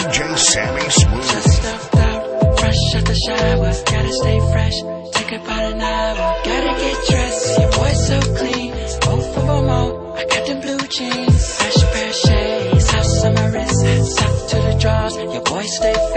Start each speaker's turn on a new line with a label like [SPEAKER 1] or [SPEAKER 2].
[SPEAKER 1] DJ Sammy Smooth.
[SPEAKER 2] Just stepped out, fresh out the shower. Gotta stay fresh, take about an hour. Gotta get dressed, your boy's so clean. Oh, for more, I got them blue jeans. Fresh pair of shades, house on my wrist. Sock to the drawers, your boy stay